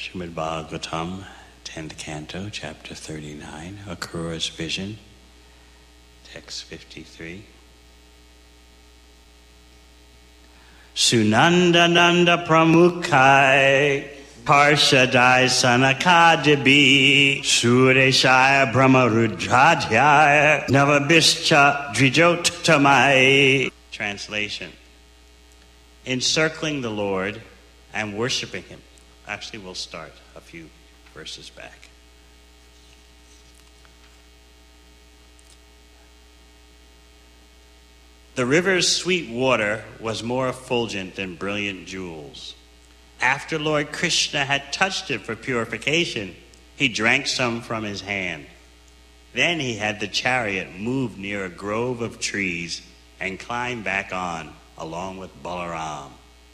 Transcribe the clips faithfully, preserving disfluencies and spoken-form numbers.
Srimad Bhagavatam, tenth Canto, Chapter thirty-nine, Akrura's Vision, Text fifty-three. Sunandananda Pramukhai, Parshadai Sanakadibi, Sureshaya Brahmarudradhyaya, Navabhischa Drijottamai. Translation. Encircling the Lord and worshiping Him. Actually, we'll start a few verses back. The river's sweet water was more effulgent than brilliant jewels. After Lord Krishna had touched it for purification, he drank some from his hand. Then he had the chariot move near a grove of trees and climb back on, along with Balaram.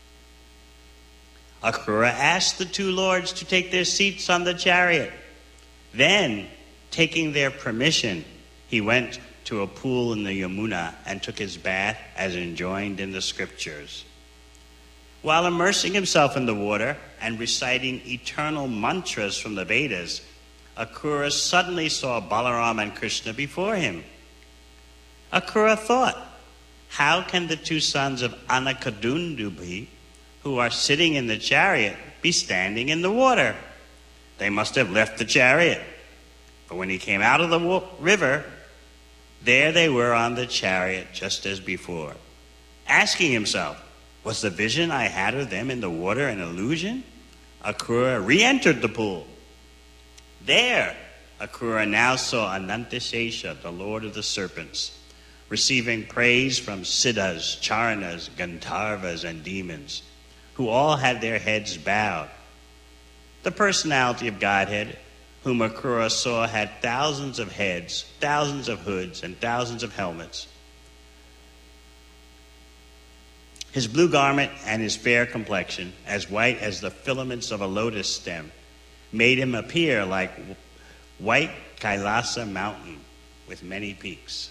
Akrura asked the two lords to take their seats on the chariot. Then, taking their permission, he went to a pool in the Yamuna and took his bath as enjoined in the scriptures. While immersing himself in the water and reciting eternal mantras from the Vedas, Akrura suddenly saw Balaram and Krishna before him. Akrura thought, how can the two sons of Anakadundubi, who are sitting in the chariot, be standing in the water? They must have left the chariot. But when he came out of the wa- river, there they were on the chariot just as before. Asking himself, was the vision I had of them in the water an illusion? Akrura re-entered the pool. There, Akrura now saw Anantashesha, the Lord of the Serpents, receiving praise from Siddhas, Charanas, Gandharvas, and demons, who all had their heads bowed. The personality of Godhead, whom Akrura saw, had thousands of heads, thousands of hoods, and thousands of helmets. His blue garment and his fair complexion, as white as the filaments of a lotus stem, made him appear like white Kailasa mountain with many peaks.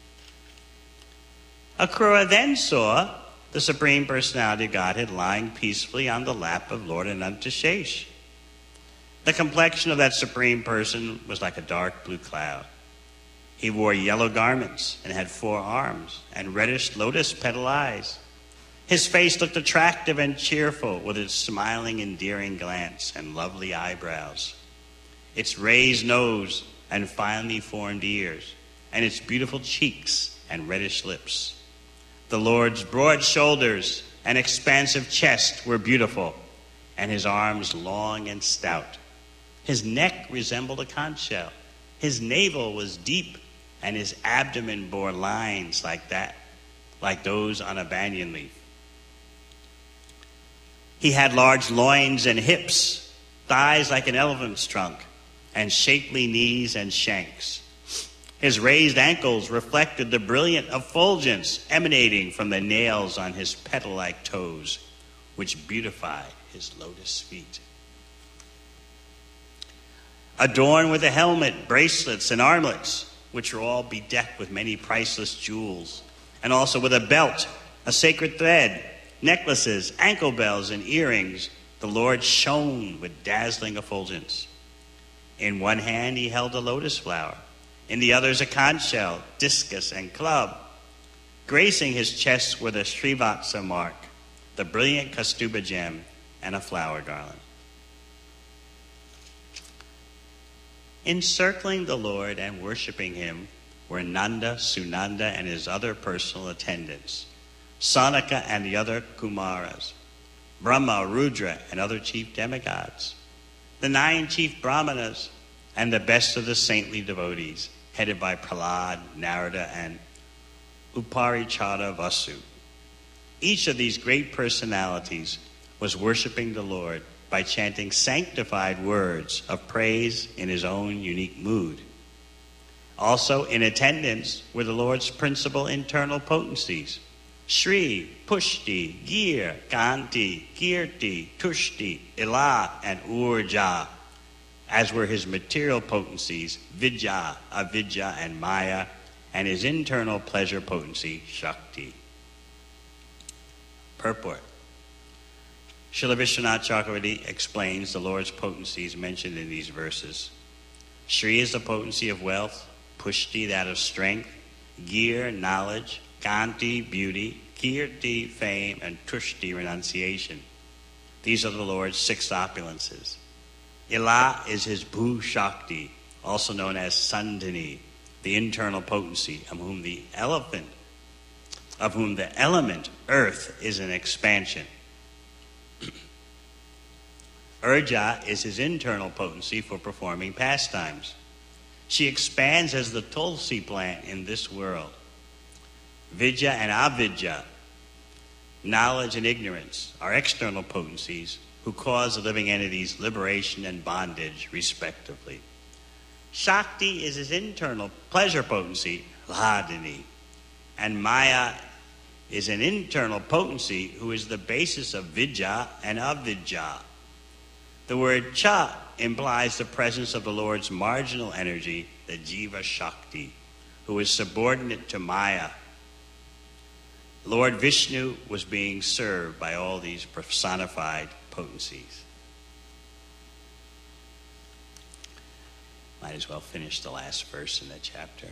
Akrura then saw the Supreme Personality of Godhead lying peacefully on the lap of Lord Anantashesha. The complexion of that Supreme Person was like a dark blue cloud. He wore yellow garments and had four arms and reddish lotus petal eyes. His face looked attractive and cheerful with its smiling, endearing glance and lovely eyebrows, its raised nose and finely formed ears, and its beautiful cheeks and reddish lips. The Lord's broad shoulders and expansive chest were beautiful, and his arms long and stout. His neck resembled a conch shell. His navel was deep, and his abdomen bore lines like that, like those on a banyan leaf. He had large loins and hips, thighs like an elephant's trunk, and shapely knees and shanks. His raised ankles reflected the brilliant effulgence emanating from the nails on his petal-like toes, which beautified his lotus feet. Adorned with a helmet, bracelets, and armlets, which were all bedecked with many priceless jewels, and also with a belt, a sacred thread, necklaces, ankle bells, and earrings, the Lord shone with dazzling effulgence. In one hand he held a lotus flower, in the others a conch shell, discus, and club. Gracing his chest were the Srivatsa mark, the brilliant Kaustubha gem, and a flower garland. Encircling the Lord and worshiping him were Nanda, Sunanda, and his other personal attendants, Sanaka and the other Kumaras, Brahma, Rudra, and other chief demigods, the nine chief Brahmanas, and the best of the saintly devotees, headed by Prahlad, Narada, and Uparichara Vasu. Each of these great personalities was worshiping the Lord by chanting sanctified words of praise in his own unique mood. Also in attendance were the Lord's principal internal potencies, Shri, Pushti, Gir, Kanti, Kirti, Tushti, Ila, and Urja, as were his material potencies, Vidya, Avidya, and Maya, and his internal pleasure potency, Shakti. Purport. Srila Vishwanath Chakravarti explains the Lord's potencies mentioned in these verses. Shri is the potency of wealth, Pushti that of strength, Gir, knowledge, Kanti, beauty, Kirti, fame, and Tushti, renunciation. These are the Lord's six opulences. Ila is his Bhu Shakti, also known as Sandhini, the internal potency, of whom the elephant, of whom the element earth is an expansion. Urja is his internal potency for performing pastimes. She expands as the tulsi plant in this world. Vidya and avidya, knowledge and ignorance, are external potencies who cause the living entities liberation and bondage, respectively. Shakti is his internal pleasure potency, Hladini, and Maya is an internal potency who is the basis of vidya and avidya. The word cha implies the presence of the Lord's marginal energy, the Jiva Shakti, who is subordinate to Maya. Lord Vishnu was being served by all these personified potencies. Might as well finish the last verse in the chapter.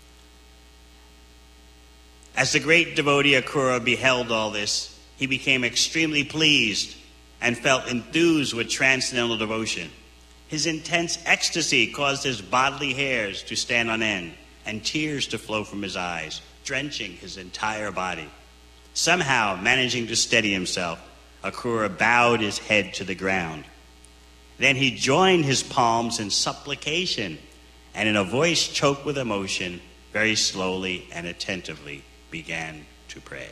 As the great devotee Akrura beheld all this, he became extremely pleased and felt enthused with transcendental devotion. His intense ecstasy caused his bodily hairs to stand on end and tears to flow from his eyes, drenching his entire body. Somehow, managing to steady himself, Akrura bowed his head to the ground. Then he joined his palms in supplication, and in a voice choked with emotion, very slowly and attentively began to pray.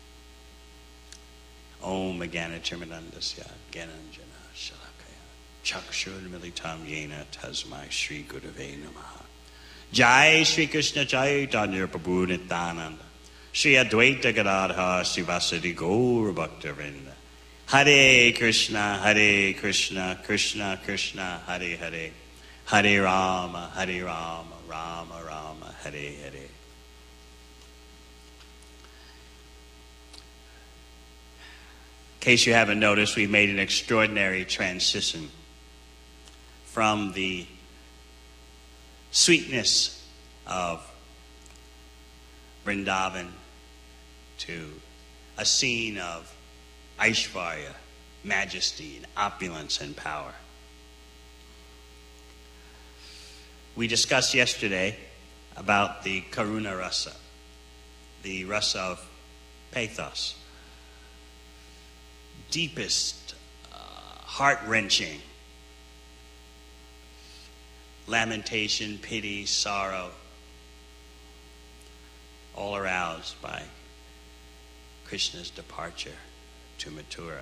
Om Gyanachirmanandasya Gyananjana Shalakaya Chakshur Militam Yena Tasmai Shri Gurave Namaha. Jai Shri Krishna Chaitanya Prabhu Nityananda Shri Advaita Gadadhar Srivasadi Gaura Bhaktavinda. Hare Krishna, Hare Krishna, Krishna Krishna, Hare Hare, Hare Rama, Hare Rama, Rama Rama, Hare Hare. In case you haven't noticed, we've made an extraordinary transition from the sweetness of Vrindavan to a scene of Aishvarya, majesty, and opulence and power. We discussed yesterday about the Karuna Rasa, the rasa of pathos, deepest, uh, heart-wrenching lamentation, pity, sorrow, all aroused by Krishna's departure to Mathura.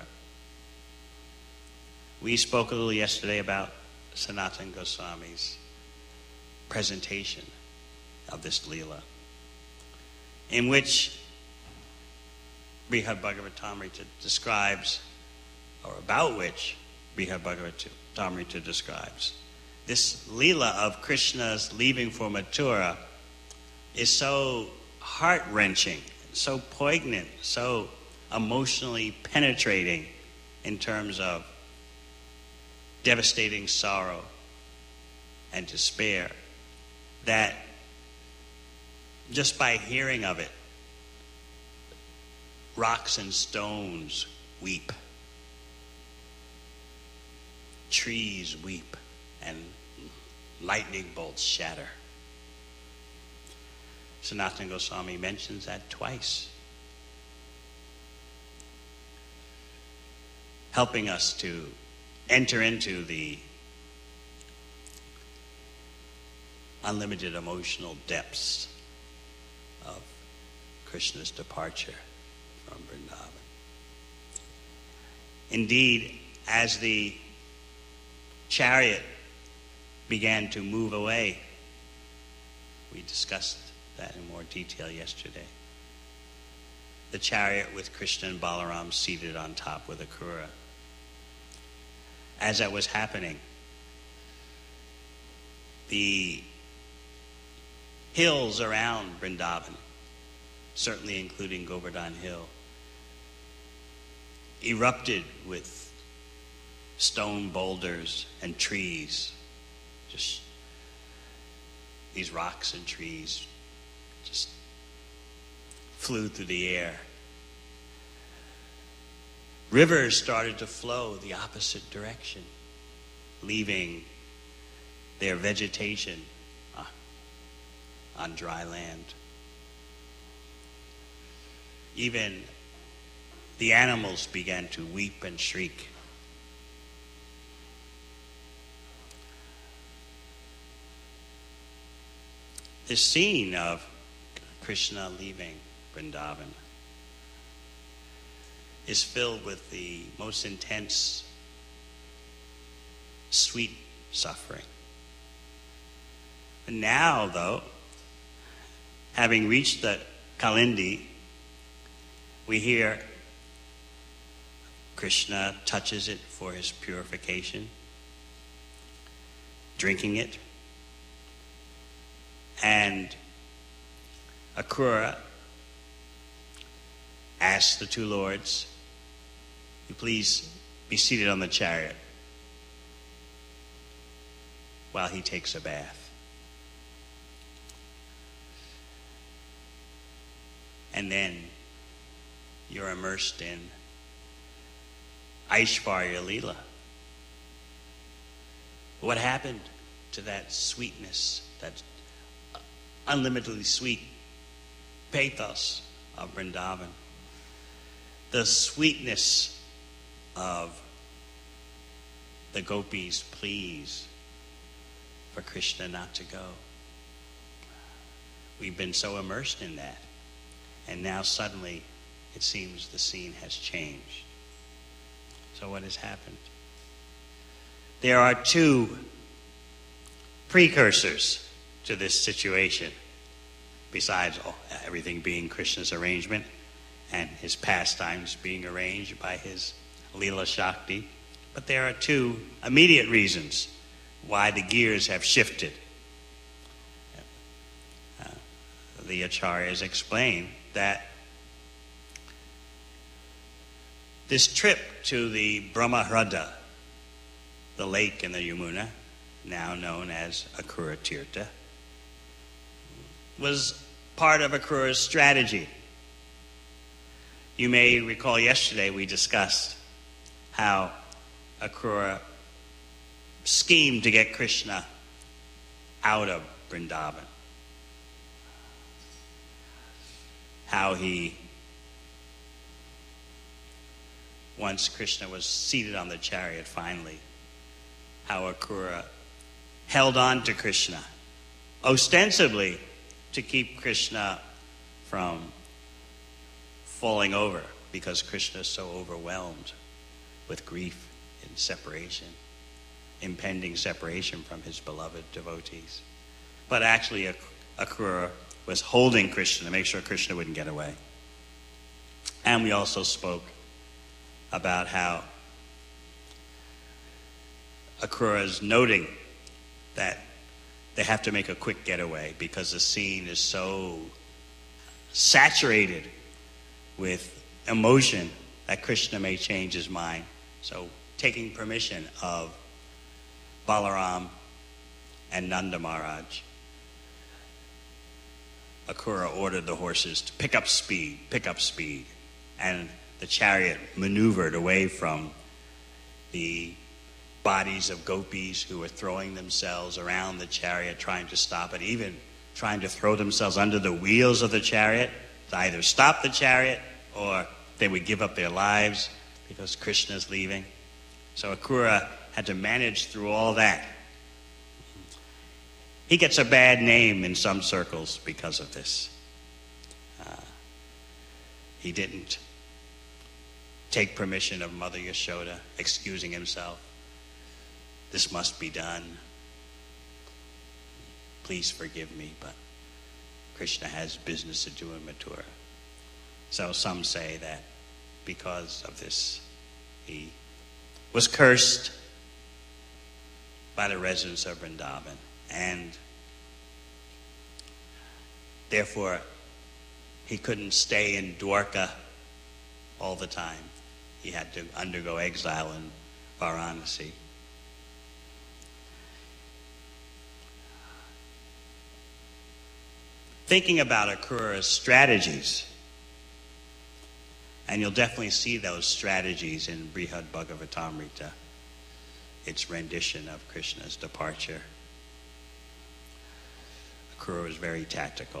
We spoke a little yesterday about Sanatana Goswami's presentation of this Leela, in which Brihad Bhagavatamrita describes, or about which Brihad Bhagavatamrita describes, this Leela of Krishna's leaving for Mathura is so heart-wrenching, so poignant, so emotionally penetrating in terms of devastating sorrow and despair, that just by hearing of it, rocks and stones weep, trees weep, and lightning bolts shatter. Sanatana Goswami mentions that twice, helping us to enter into the unlimited emotional depths of Krishna's departure from Vrindavan. Indeed, as the chariot began to move away, we discussed that in more detail yesterday. The chariot with Krishna and Balaram seated on top with Akrura. As that was happening, the hills around Vrindavan, certainly including Govardhan Hill, erupted with stone boulders and trees. Just these rocks and trees just flew through the air. Rivers started to flow the opposite direction, leaving their vegetation uh, on dry land. Even the animals began to weep and shriek. This scene of Krishna leaving Vrindavan is filled with the most intense, sweet suffering. And now, though, having reached the Kalindi, we hear Krishna touches it for his purification, drinking it, and Akrura asks the two lords, "You please be seated on the chariot while he takes a bath." And then you're immersed in Aishvarya Leela. What happened to that sweetness, that unlimitedly sweet pathos of Vrindavan? The sweetness of the gopis' pleas for Krishna not to go. We've been so immersed in that. And now suddenly it seems the scene has changed. So what has happened? There are two precursors to this situation, besides oh, everything being Krishna's arrangement and his pastimes being arranged by his Leela Shakti. But there are two immediate reasons why the gears have shifted. Uh, the Acharyas explain that this trip to the Brahmahrada, the lake in the Yamuna, now known as Akrura Tirtha, was part of Akrura's strategy. You may recall yesterday we discussed how Akrura schemed to get Krishna out of Vrindavan. How he, once Krishna was seated on the chariot finally, how Akrura held on to Krishna, ostensibly to keep Krishna from falling over, because Krishna is so overwhelmed with grief and separation, impending separation from his beloved devotees. But actually, Akrura was holding Krishna to make sure Krishna wouldn't get away. And we also spoke about how Akrura is noting that they have to make a quick getaway because the scene is so saturated with emotion that Krishna may change his mind. So, taking permission of Balaram and Nanda Maharaj, Akrura ordered the horses to pick up speed, pick up speed. And the chariot maneuvered away from the bodies of gopis who were throwing themselves around the chariot, trying to stop it, even trying to throw themselves under the wheels of the chariot to either stop the chariot or they would give up their lives because Krishna's leaving. So Akrura had to manage through all that. He gets a bad name in some circles because of this. Uh, he didn't take permission of Mother Yashoda, excusing himself. This must be done. Please forgive me, but Krishna has business to do in Mathura. So some say that because of this, he was cursed by the residents of Vrindavan, and therefore he couldn't stay in Dwarka all the time. he had to undergo exile in Varanasi. Thinking about Akrura's strategies, and you'll definitely see those strategies in Brihad Bhagavatamrita, its rendition of Krishna's departure. Akrura was very tactical.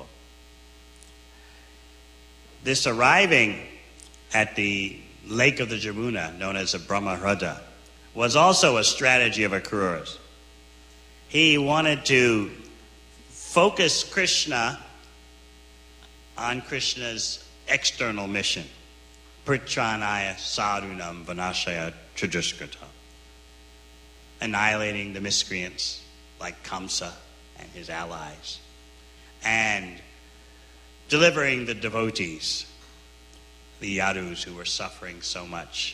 This arriving at the lake of the Jamuna, known as the Brahmahrada, was also a strategy of Akrura's. He wanted to focus Krishna on Krishna's external mission, Pritranaya Sadhunam Vanashaya Chadushkrata, annihilating the miscreants like Kamsa and his allies, and delivering the devotees, the Yadus who were suffering so much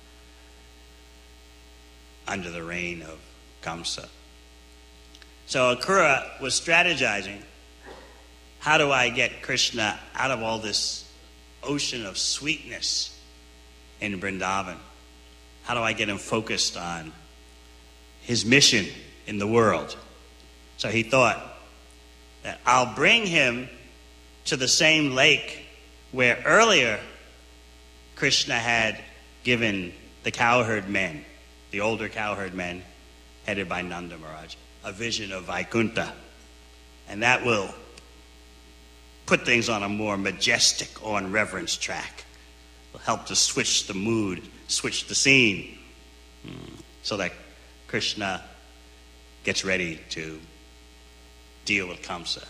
under the reign of Kamsa. So Akrura was strategizing, how do I get Krishna out of all this ocean of sweetness in Vrindavan? How do I get him focused on his mission in the world? So he thought that I'll bring him to the same lake where earlier Krishna had given the cowherd men, the older cowherd men, headed by Nanda Maharaj, a vision of Vaikuntha. And that will put things on a more majestic awe and reverence track. It'll help to switch the mood, switch the scene, so that Krishna gets ready to deal with Kamsa.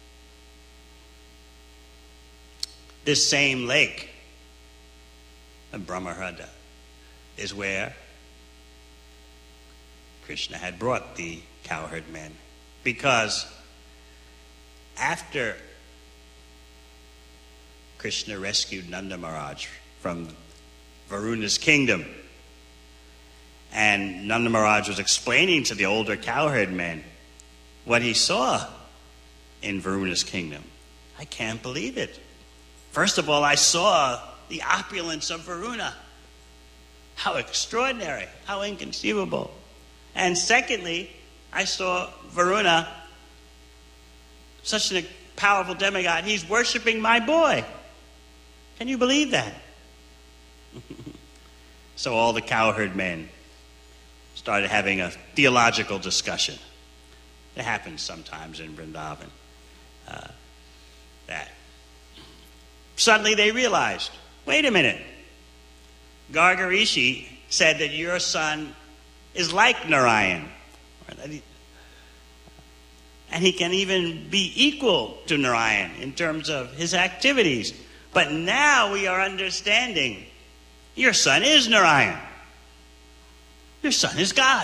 This same lake, Brahmahrada, is where Krishna had brought the cowherd men. Because after Krishna rescued Nanda Maharaj from Varuna's kingdom, and Nanda Maharaj was explaining to the older cowherd men what he saw in Varuna's kingdom. I can't believe it. First of all, I saw the opulence of Varuna. How extraordinary, how inconceivable. And secondly, I saw Varuna, such a powerful demigod, he's worshiping my boy. Can you believe that? So all the cowherd men started having a theological discussion. It happens sometimes in Vrindavan. Uh, that suddenly they realized, wait a minute, Garga Rishi said that your son is like Narayan. And he can even be equal to Narayan in terms of his activities. But now we are understanding your son is Narayan. Your son is God.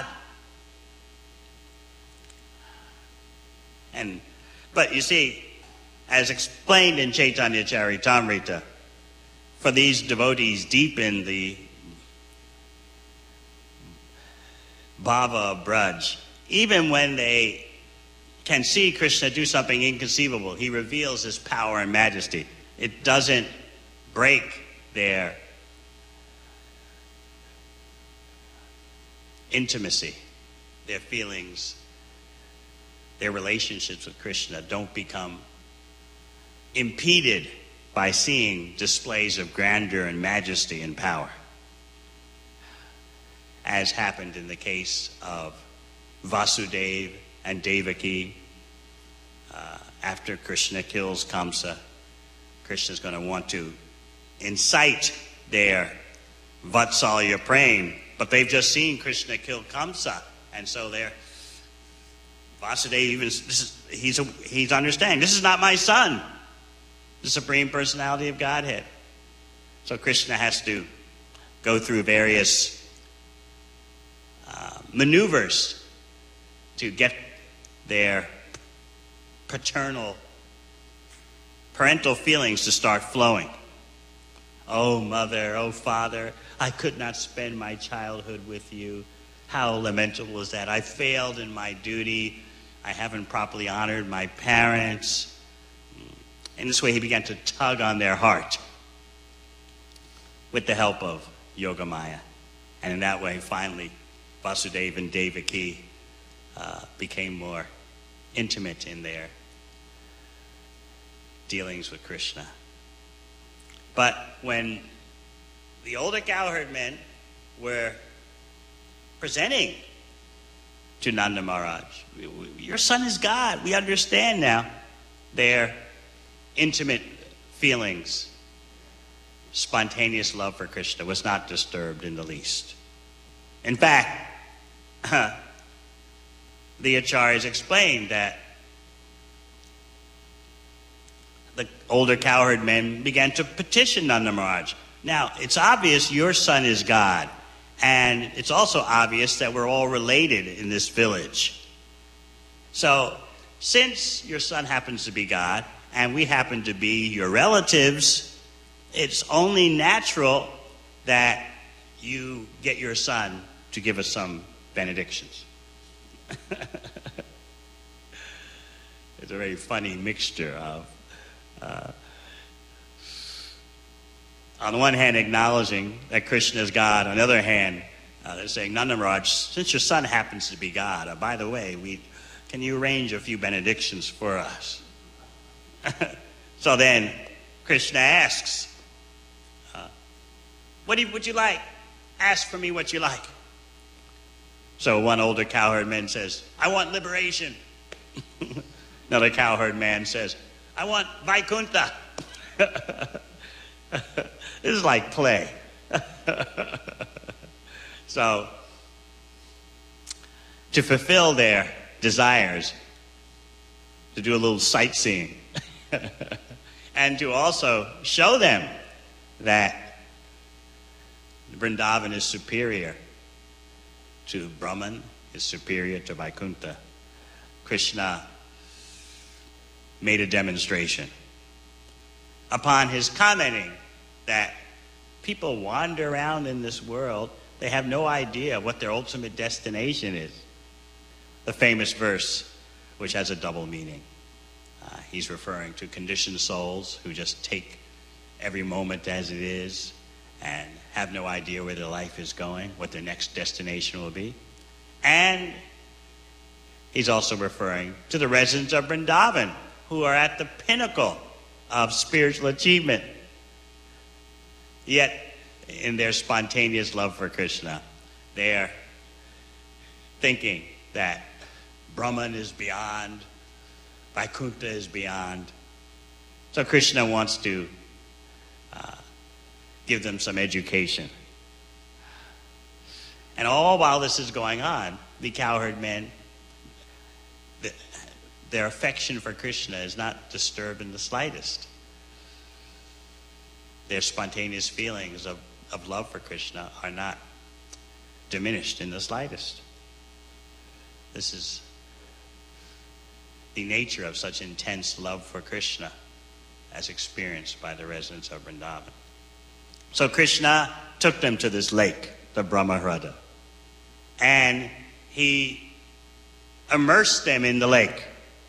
And but you see, as explained in Chaitanya Charitamrita, for these devotees deep in the bhava of Braj, even when they can see Krishna do something inconceivable, he reveals his power and majesty. It doesn't break their intimacy, their feelings, their relationships with Krishna don't become impeded by seeing displays of grandeur and majesty and power, as happened in the case of Vasudeva and Devaki. Uh, after Krishna kills Kamsa, Krishna's going to want to incite their Vatsalya praying, but they've just seen Krishna kill Kamsa, and so they're Vasudeva even this is, he's a, he's understanding, this is not my son, the Supreme Personality of Godhead. So Krishna has to go through various uh, maneuvers to get their paternal, parental feelings to start flowing. Oh, mother, oh, father, I could not spend my childhood with you. How lamentable is that? I failed in my duty. I haven't properly honored my parents. In this way, he began to tug on their heart with the help of Yogamaya. And in that way, finally, Vasudeva and Devaki uh, became more intimate in their dealings with Krishna. But when the older cowherd men were presenting to Nanda Maharaj, your son is God. We understand now their intimate feelings. Spontaneous love for Krishna was not disturbed in the least. In fact, the acharyas explained that the older cowherd men began to petition Nanda Maharaj. Now, it's obvious your son is God, and it's also obvious that we're all related in this village. So, since your son happens to be God, and we happen to be your relatives, it's only natural that you get your son to give us some benedictions. It's a very funny mixture of, uh, on the one hand, acknowledging that Krishna is God. On the other hand, uh, they're saying, Nanda Maharaj, since your son happens to be God, uh, by the way, we can you arrange a few benedictions for us? So then Krishna asks, uh, what do you, would you like? Ask for me what you like. So one older cowherd man says, I want liberation. Another cowherd man says, I want Vaikuntha. This is like play. So, to fulfill their desires, to do a little sightseeing, and to also show them that Vrindavan is superior to Brahman, is superior to Vaikuntha, Krishna made a demonstration. Upon his commenting that people wander around in this world, they have no idea what their ultimate destination is. The famous verse, which has a double meaning. Uh, he's referring to conditioned souls who just take every moment as it is and have no idea where their life is going, what their next destination will be. And he's also referring to the residents of Vrindavan, who are at the pinnacle of spiritual achievement. Yet, in their spontaneous love for Krishna, they're thinking that Brahman is beyond, Vaikuntha is beyond. So Krishna wants to uh, give them some education. And all while this is going on, the cowherd men, the, their affection for Krishna is not disturbed in the slightest. Their spontaneous feelings of, of love for Krishna are not diminished in the slightest. This is the nature of such intense love for Krishna as experienced by the residents of Vrindavan. So Krishna took them to this lake, the Brahmahrada, and he immersed them in the lake,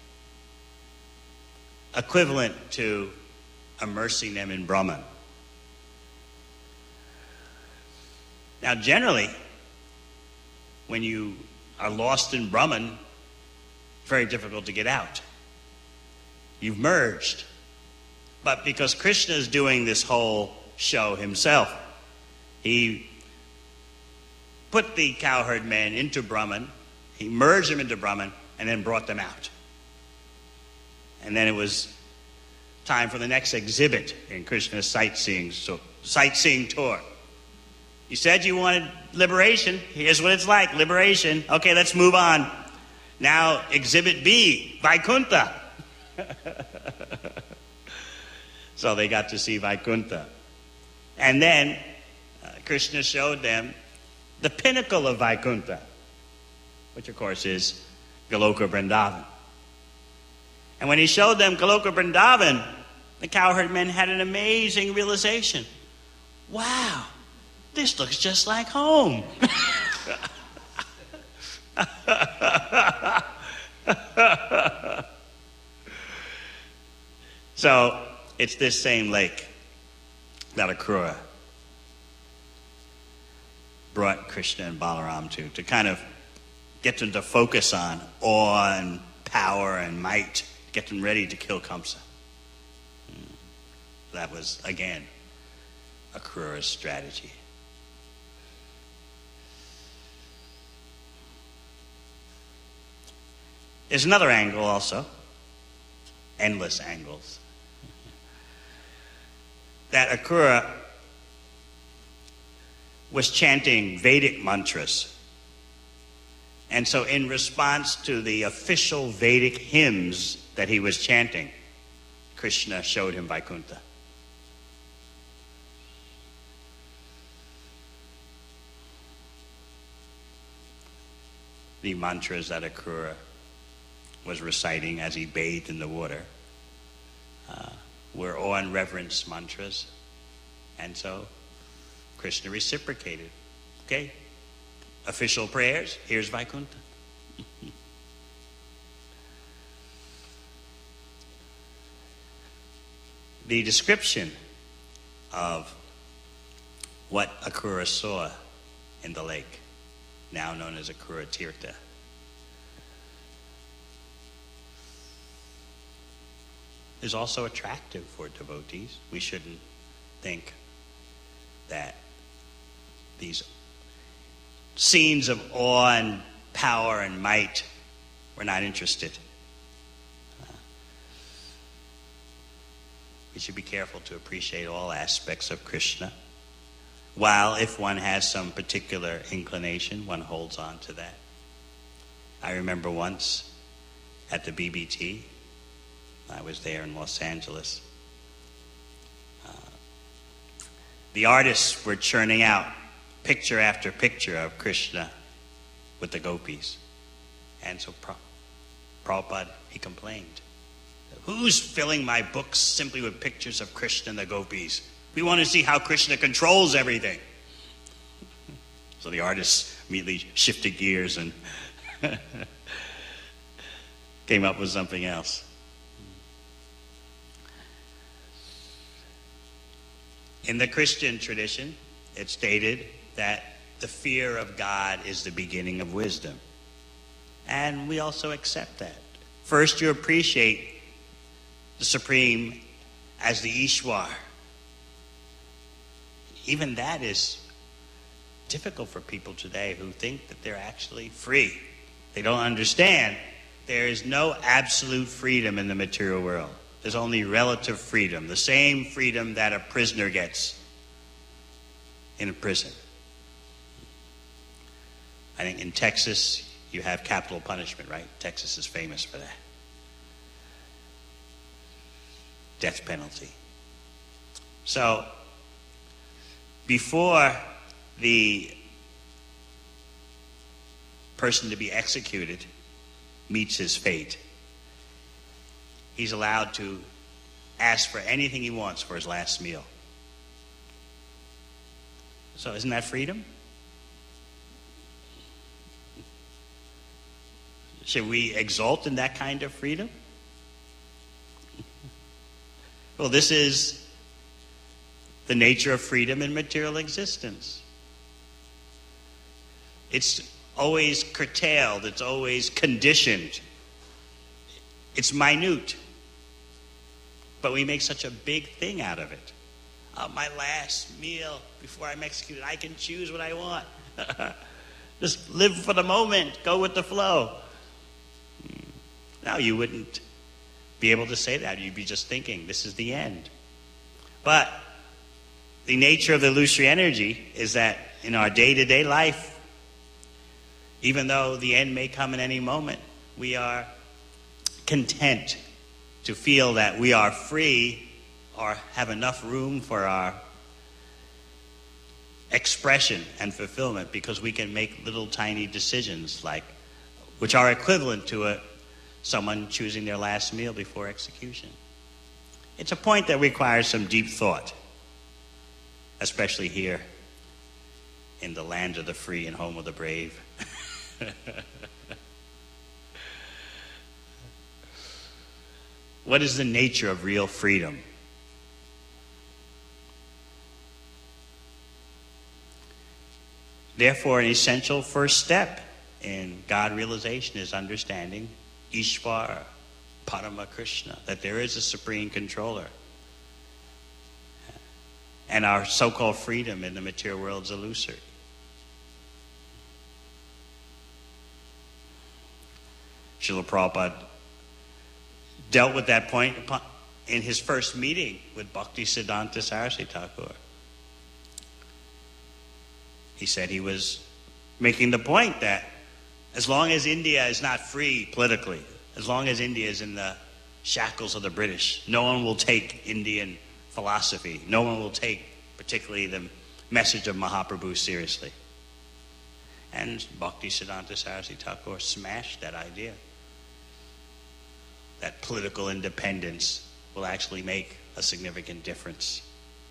equivalent to immersing them in Brahman. Now, generally, when you are lost in Brahman, it's very difficult to get out. You've merged. But because Krishna is doing this whole show himself, he put the cowherd men into Brahman, he merged them into Brahman, and then brought them out. And then it was time for the next exhibit in Krishna's sightseeing, so, sightseeing tour. You said you wanted liberation. Here's what it's like, liberation. Okay, let's move on. Now, exhibit B, Vaikuntha. So they got to see Vaikuntha. And then uh, Krishna showed them the pinnacle of Vaikuntha, which of course is Goloka Vrindavan. And when he showed them Goloka Vrindavan, the cowherd men had an amazing realization. Wow, this looks just like home. So it's this same lake, Nalakrura, brought Krishna and Balaram to, to kind of get them to focus on awe and power and might, get them ready to kill Kamsa. That was, again, Akrura's strategy. There's another angle also, endless angles, that Akrura was chanting Vedic mantras. And so in response to the official Vedic hymns that he was chanting, Krishna showed him Vaikuntha. The mantras that Akrura was reciting as he bathed in the water uh, were awe and reverence mantras. And so Krishna reciprocated. Okay? Official prayers, here's Vaikuntha. The description of what Akrura saw in the lake, now known as Akrura Tirtha, is also attractive for devotees. We shouldn't think that these scenes of awe and power and might, we're not interested. Uh, we should be careful to appreciate all aspects of Krishna, while if one has some particular inclination, one holds on to that. I remember once at the B B T, I was there in Los Angeles, uh, the artists were churning out picture after picture of Krishna with the gopis. And so Prabhupada, he complained, who's filling my books simply with pictures of Krishna and the gopis? We want to see how Krishna controls everything. So the artists immediately shifted gears and came up with something else. In the Christian tradition, it's stated that the fear of God is the beginning of wisdom. And we also accept that. First, you appreciate the Supreme as the Ishwar. Even that is difficult for people today who think that they're actually free. They don't understand there is no absolute freedom in the material world. There's only relative freedom, the same freedom that a prisoner gets in a prison. I think in Texas, you have capital punishment, right? Texas is famous for that. Death penalty. So, before the person to be executed meets his fate, he's allowed to ask for anything he wants for his last meal. So isn't that freedom? Should we exult in that kind of freedom? Well, this is the nature of freedom in material existence. It's always curtailed. It's always conditioned. It's minute. But we make such a big thing out of it. Oh, my last meal before I'm executed, I can choose what I want. Just live for the moment. Go with the flow. Now, you wouldn't be able to say that. You'd be just thinking, this is the end. But the nature of the illusory energy is that in our day-to-day life, even though the end may come at any moment, we are content to feel that we are free or have enough room for our expression and fulfillment because we can make little tiny decisions like, which are equivalent to a, someone choosing their last meal before execution. It's a point that requires some deep thought, especially here in the land of the free and home of the brave. What is the nature of real freedom? Therefore, an essential first step in God realization is understanding Ishvara, Parama Krishna, that there is a supreme controller. And our so-called freedom in the material world is illusory. Srila Prabhupada dealt with that point in his first meeting with Bhaktisiddhanta Saraswati Thakur. He said he was making the point that as long as India is not free politically, as long as India is in the shackles of the British, no one will take Indian philosophy. No one will take particularly the message of Mahaprabhu seriously. And Bhaktisiddhanta Saraswati Thakur smashed that idea that political independence will actually make a significant difference.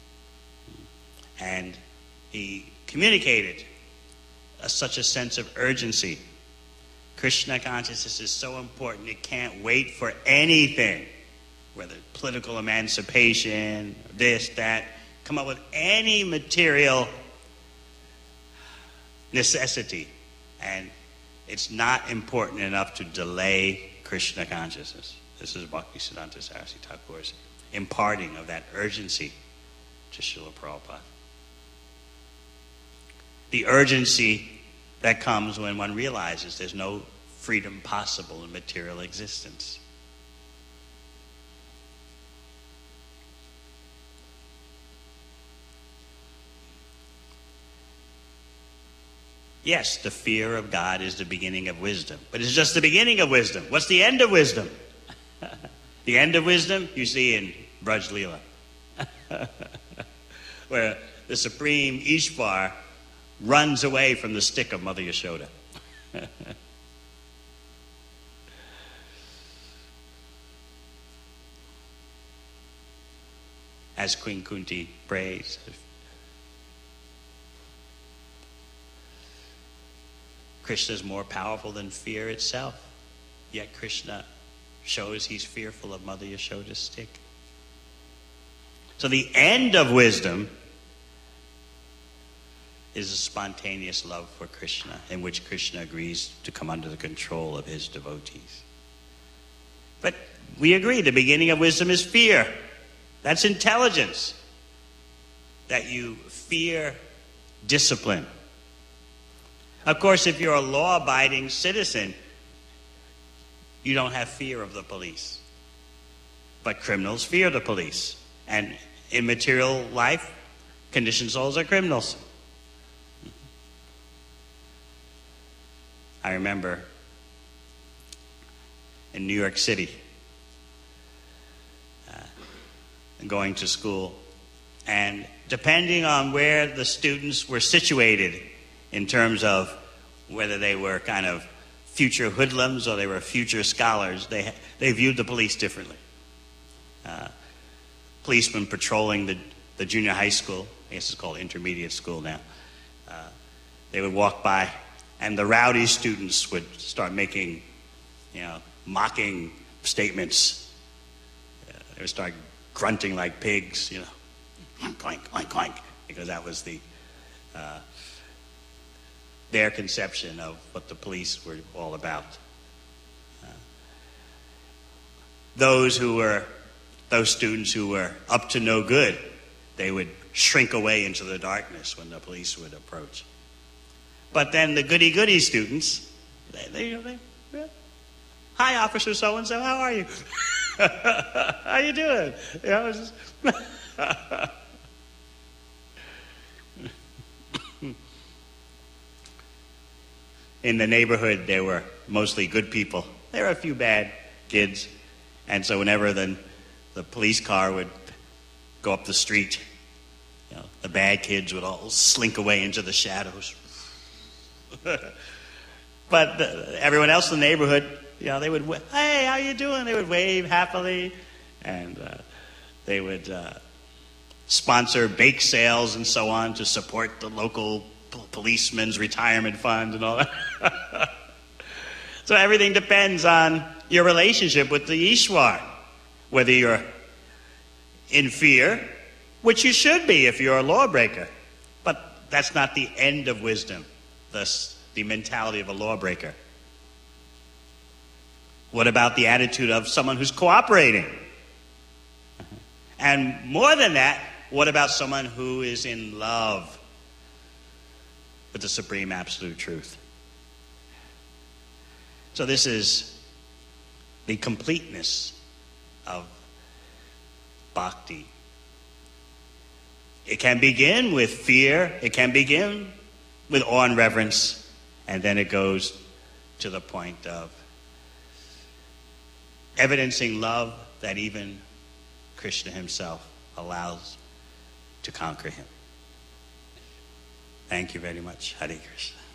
And he communicated a, such a sense of urgency. Krishna consciousness is so important, it can't wait for anything, whether political emancipation, this, that, come up with any material necessity, and it's not important enough to delay Krishna consciousness. This is Bhaktisiddhanta Saraswati Thakur's imparting of that urgency to Srila Prabhupada. The urgency that comes when one realizes there's no freedom possible in material existence. Yes, the fear of God is the beginning of wisdom. But it's just the beginning of wisdom. What's the end of wisdom? The end of wisdom you see in Braj Leela, where the supreme Ishvar runs away from the stick of Mother Yashoda. As Queen Kunti prays, Krishna is more powerful than fear itself. Yet Krishna shows he's fearful of Mother Yashoda's stick. So the end of wisdom is a spontaneous love for Krishna, in which Krishna agrees to come under the control of his devotees. But we agree, the beginning of wisdom is fear. That's intelligence. That you fear discipline. Of course, if you're a law-abiding citizen, you don't have fear of the police. But criminals fear the police. And in material life, conditioned souls are criminals. I remember in New York City, uh, going to school, and depending on where the students were situated in terms of whether they were kind of future hoodlums or they were future scholars, they they viewed the police differently. Uh, policemen patrolling the, the junior high school, I guess it's called intermediate school now, uh, they would walk by, and the rowdy students would start making, you know, mocking statements. Uh, they would start grunting like pigs, you know, clank, clank, clank, because that was the uh, their conception of what the police were all about. Uh, those who were, those students who were up to no good, they would shrink away into the darkness when the police would approach. But then the goody-goody students, they, they, they, they hi, Officer so-and-so, how are you? How you doing? You know, it's just in the neighborhood, there were mostly good people. There were a few bad kids. And so whenever the, the police car would go up the street, you know, the bad kids would all slink away into the shadows. But the, everyone else in the neighborhood, you know, they would, hey, how you doing? They would wave happily. And uh, they would uh, sponsor bake sales and so on to support the local policeman's retirement fund and all that. So everything depends on your relationship with the Ishwar. Whether you're in fear, which you should be if you're a lawbreaker. But that's not the end of wisdom. the, the mentality of a lawbreaker? What about the attitude of someone who's cooperating? And more than that, what about someone who is in love with the supreme absolute truth? So this is the completeness of bhakti. It can begin with fear, it can begin with awe and reverence, and then it goes to the point of evidencing love that even Krishna himself allows to conquer him. Thank you very much. Hare Krishna.